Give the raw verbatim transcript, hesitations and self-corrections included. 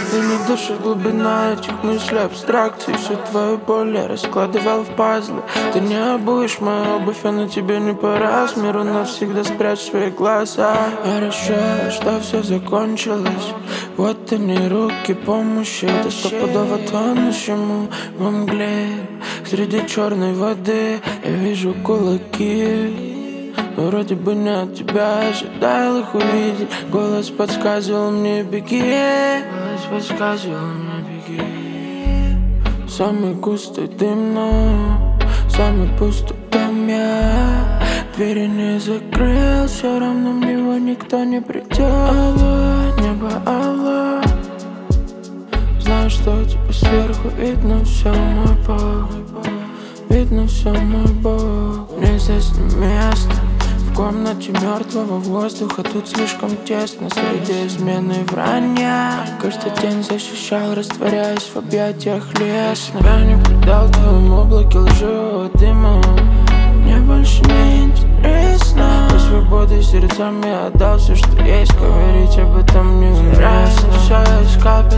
И не дышит глубина этих мыслей, абстракций. Всю твою боль я раскладывал в пазлы. Ты не обуешь мою обувь, а на тебе не по размеру. Навсегда спрячь свои глаза. Хорошо, что все закончилось. Вот они, руки помощи. Это стопудово тонущему во мгле. Среди черной воды я вижу кулаки. Но вроде бы не от тебя ожидал их увидеть. Голос подсказывал мне беги. Голос подсказывал мне беги. Самый густой дым, но самый пустой дом я. Двери не закрыл, все равно в него никто не придет. Алло, небо, алло. Знаю, что тебе сверху видно все, мой Бог. Видно все, мой Бог. Мне здесь не место. В комнате мертвого воздуха тут слишком тесно. Среди измены и вранья каждый день защищал, растворяясь в объятиях лес. Я не предал в твоем облаке лживого дыма. Мне больше не интересно. По свободе сердцами отдал все, что есть. Говорить об этом неуместно. Все искать